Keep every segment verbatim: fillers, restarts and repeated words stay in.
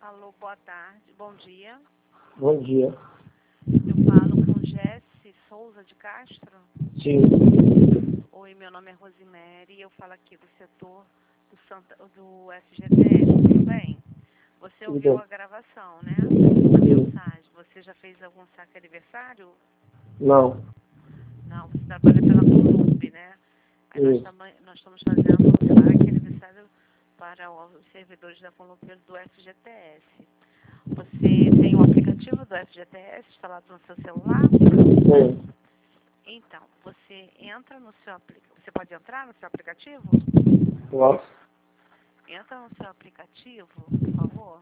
Alô, boa tarde, bom dia. Bom dia. Eu falo com Jesse Souza de Castro. Sim. Oi, meu nome é Rosemary e eu falo aqui do setor do, Santa, do F G T S, tudo bem? Você Tudo ouviu bem. a gravação, né? A mensagem. Você já fez algum saque aniversário? Não. Não, você trabalha pela Columb, né? Aí nós, Isso. tamo, nós estamos fazendo um saque aniversário para os servidores da Columb do F G T S. Você tem o aplicativo do F G T S instalado no seu celular? Sim. Então, você entra no seu aplicativo. Você pode entrar no seu aplicativo? Posso? Entra no seu aplicativo, por favor.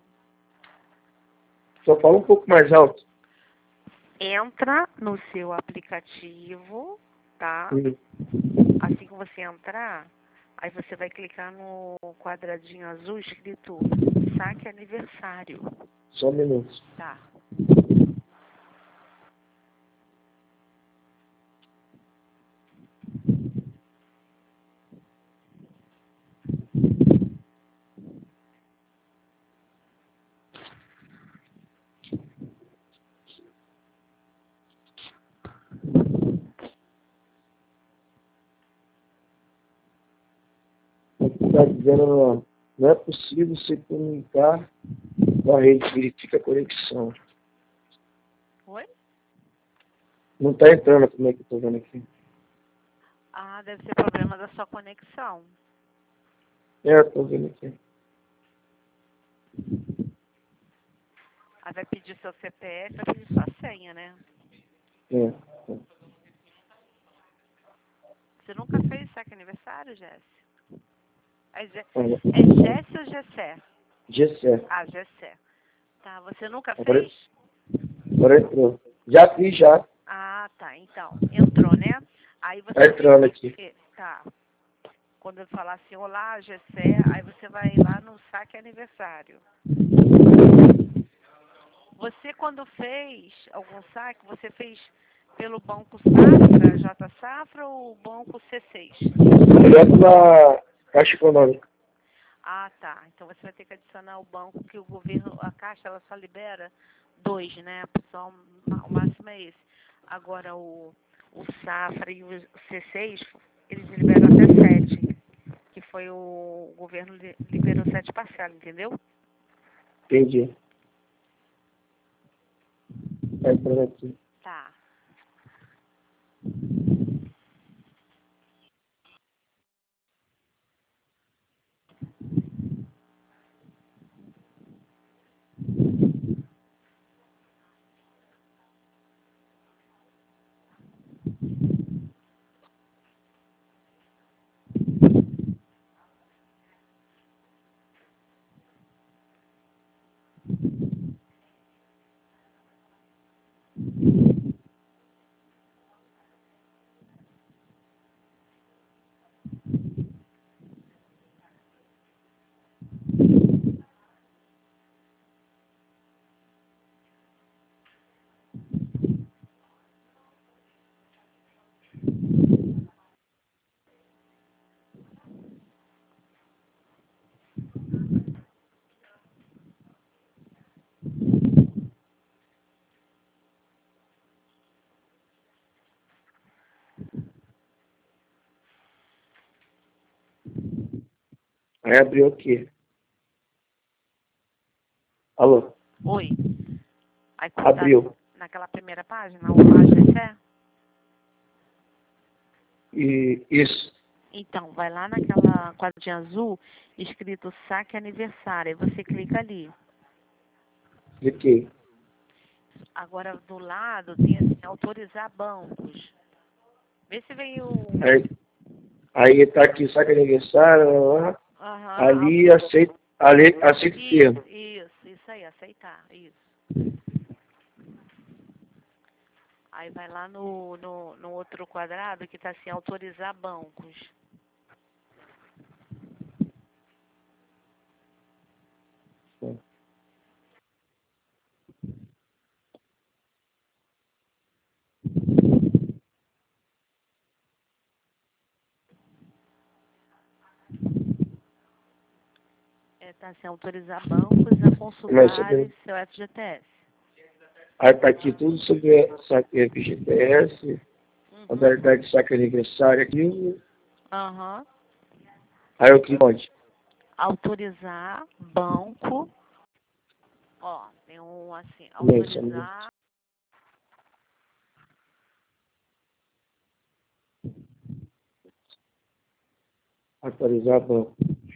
Só fala um pouco mais alto. Entra no seu aplicativo, tá? Sim. Assim que você entrar, aí você vai clicar no quadradinho azul escrito saque aniversário. Só um minuto. Tá. Está dizendo, não, não é possível se comunicar com a rede, verifica a conexão. Oi? Não está entrando, como é que eu estou vendo aqui. Ah, deve ser problema da sua conexão. É, estou vendo aqui. Aí vai pedir seu C P F, vai pedir sua senha, né? É. Você nunca fez saque aniversário, Jéssica? É, Jé- Olha, é Jéssica ou Gessé? Gessé. Ah, Gessé. Tá, você nunca Agora, fez? agora entrou. Já fiz, já. Ah, tá, então. Entrou, né? Aí você Está tem entrando que... aqui. que- Tá. Quando eu falar assim, olá, Gessé, aí você vai lá no saque aniversário. Você, quando fez algum saque, você fez pelo Banco Safra, J Safra ou Banco C seis? Direto na Caixa Econômica. Ah, tá. Então você vai ter que adicionar o banco que o governo, a Caixa, ela só libera dois, né? Só, o máximo é esse. Agora o, o Safra e o C seis, eles liberam até sete. Que foi o, o governo li- liberou sete parcelas, entendeu? Entendi. Está entrando aqui. Tá. Aí abriu aqui. Alô? Oi. Aí quando tá Abriu. naquela primeira página, o A G C, E isso. então, vai lá naquela quadradinha azul escrito saque aniversário. Aí você clica ali. Cliquei. Agora do lado tem assim, autorizar bancos. Vê se veio. Aí, aí tá aqui, saque aniversário, lá. Aham. Ali aceita, ali aceita o Isso, termo. isso, isso aí, aceitar, isso. Aí vai lá no, no, no outro quadrado que tá assim, autorizar bancos. É, tá sem autorizar bancos a consultarem seu F G T S. Aí tá aqui tudo sobre F G T S, Uhum. modalidade de saque aniversário aqui. Aham. Uhum. Aí eu clico onde? Autorizar banco. Ó, tem um assim, autorizar. Autorizar banco.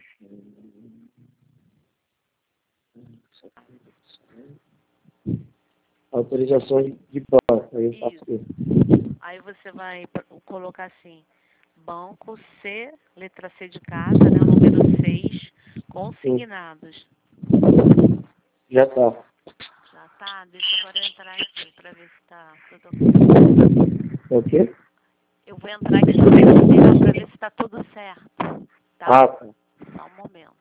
Autorização de banco. Aí eu faço aqui. Aí você vai colocar assim, banco C, letra C de casa, né, o número seis, consignados. Já tá. Já tá? Deixa eu agora entrar aqui pra ver se tá tudo ok. É o quê? Eu vou entrar aqui no sistema pra ver se tá tudo certo. Tá? Ah, tá. Só um momento.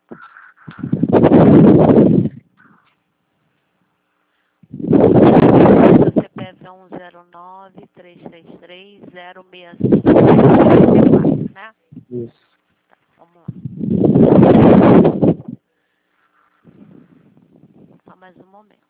O C P F é um zero nove, três três três, zero seis cinco, né? Isso. Tá, vamos lá. Só mais um momento.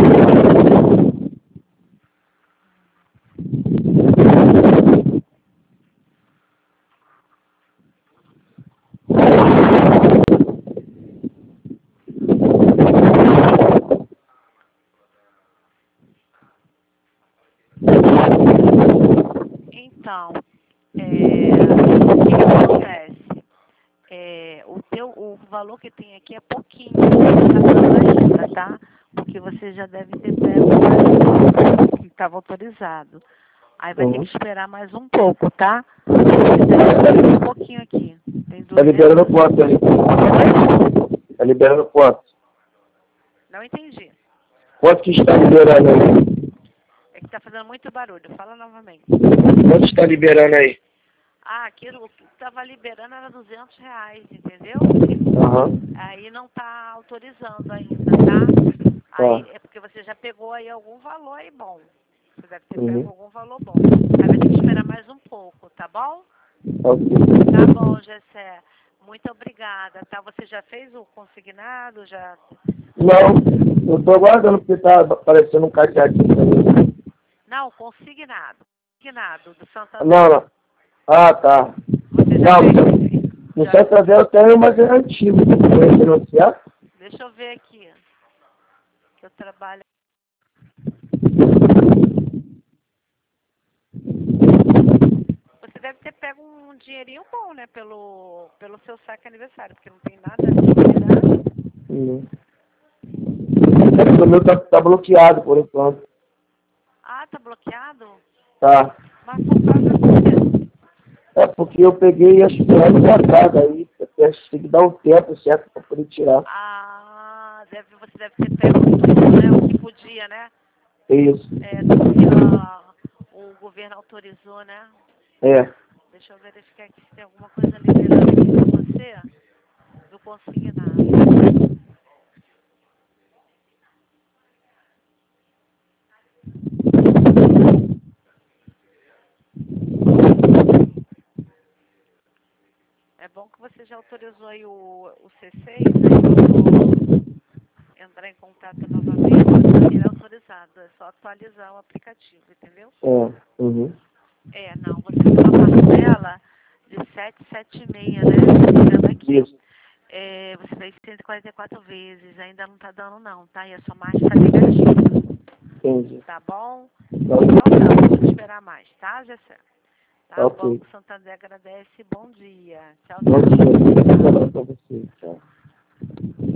Então, é, o que, que acontece? É, o, teu, o valor que tem aqui é pouquinho ainda, tá? Porque você já deve ter pego que estava autorizado. Aí vai uhum. ter que esperar mais um pouco, tá? Um pouquinho aqui. Tá liberando quanto aí? Tá liberando quanto? Não entendi. Quanto que está liberando aí? É que tá fazendo muito barulho. Fala novamente. Quanto está liberando aí? Ah, aquilo que estava liberando era duzentos reais, entendeu? Uhum. Aí não tá autorizando ainda, tá? Aí Tá. é porque você já pegou aí algum valor aí bom. Você deve ter Uhum. pego algum valor bom. Aí vai ter que esperar mais um pouco, tá bom? Ok. Tá bom, Gessé. Muito obrigada, tá? Você já fez o consignado? Já... Não, eu tô aguardando porque tá aparecendo um cadeadinho também. Não, consignado. Consignado, do Santander. Não, não. Ah, tá. Você já Não, fez? no Já... Santander eu tenho, mas é antigo. Vai denunciar? Deixa eu ver aqui. Que eu trabalho. Você deve ter pego um dinheirinho bom, né? Pelo, pelo seu saque aniversário, porque não tem nada liberado. Hum. É, o meu tá, tá bloqueado por enquanto. Ah, tá bloqueado? Tá. Mas por causa do quê? É porque eu peguei acho que ano passado, aí tem que dar um tempo certo para poder tirar. Ah, deve, você deve ter pego tudo, né? O que podia, né? Isso. É, que a, o governo autorizou, né? É. Deixa eu verificar aqui se tem alguma coisa liberada aqui pra você do consignado. É bom que você já autorizou aí o, o C seis, aí eu vou entrar em contato novamente, ele é autorizado, é só atualizar o aplicativo, entendeu? É. Uhum. É, não, você tem uma parcela de setecentos e setenta e seis, né? Tô vendo aqui. Isso. É, você fez cento e quarenta e quatro vezes, ainda não tá dando não, tá? E a sua marcha tá negativa. Entendi. Tá bom? Tá. Então tá, vou esperar mais, tá, Gessé? Tá, Ok. o Banco Santander agradece. Bom dia. Tchau, Bom tchau. dia. Pra você. Tchau.